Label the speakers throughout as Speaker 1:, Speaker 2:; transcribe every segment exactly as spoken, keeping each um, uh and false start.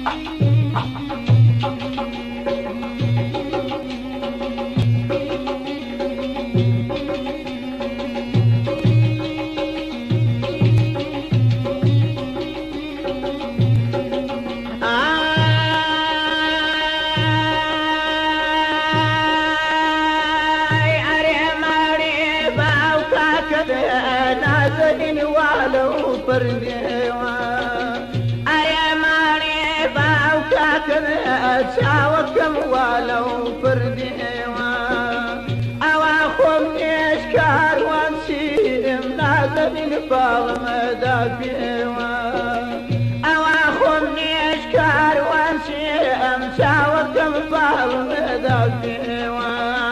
Speaker 1: نازنين والو فرديوا أيا ماري باوكاكن أتشاوكم والو فرديوا أواخم إشكار وانسيم نازنين بالمدافيوا أواخم إشكار وانسيم شاوكم بالمدافيوا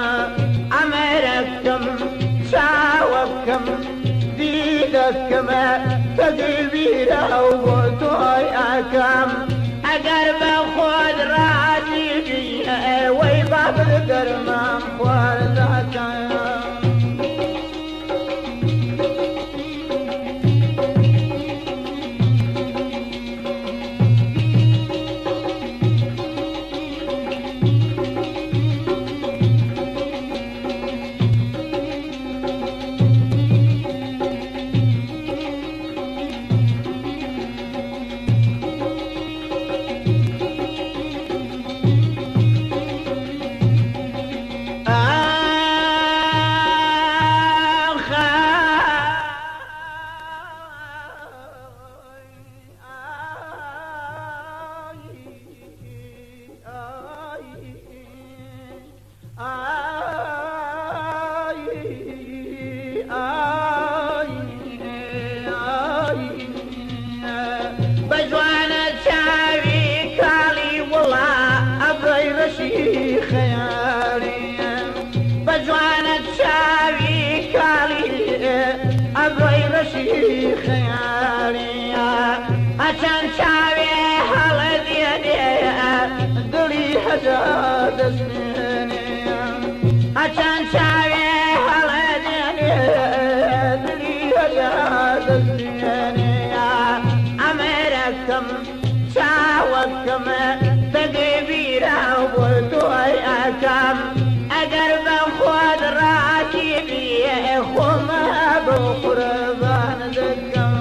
Speaker 1: أمركم شاوكم كما تدبيره وبطوي أكم أقرب خود راسي بيه ويباب الدرمام خورداتايا عشان شاوي هالديني دلي حجاد سنيني عشان شاوي هالديني دلي حجاد سنيني أمركم شاوكم تقبيرا وبطوي أكم أقرب خود راكبي خما بقربان ذكم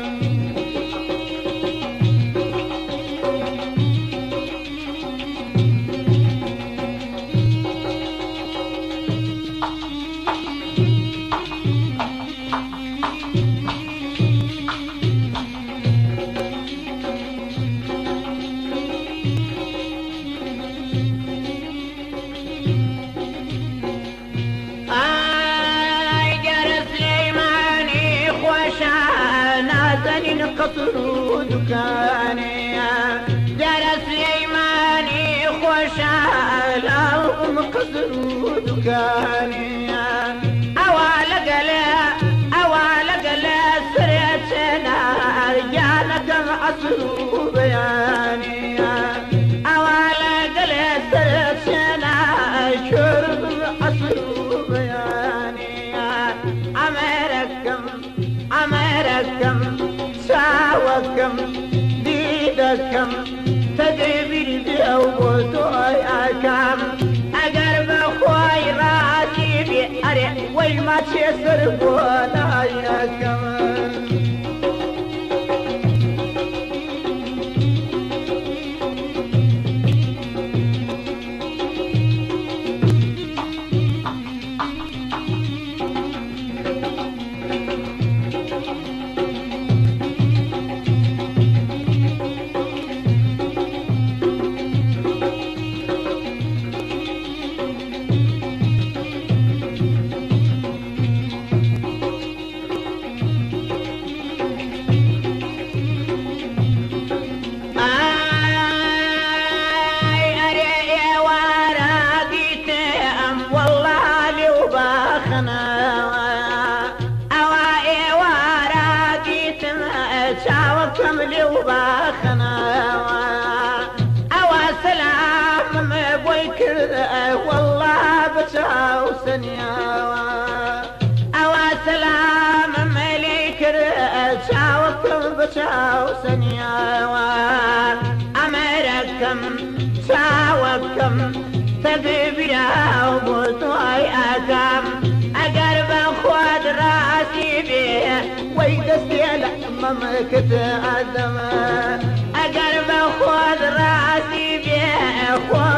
Speaker 1: قطر دكاني درس يماني خوشال أم قطر دكاني أوال قلا أوال قلا سريتنا رجالك عصر بياني أوال قلا سريتنا شرب عصر بياني أمركم أمركم شاوكم ديدكم تدبير بأوبوتوي أكم أقرب خوي راسي بأريح ويما تشسر بونا يكم أوا سلام ملك شاوكم بشاو سنياوا أمر دكم تقبله وبطوي أكم أقرب خود راسي بيه ويدستيل مملكة أدم أقرب خود راسي بيه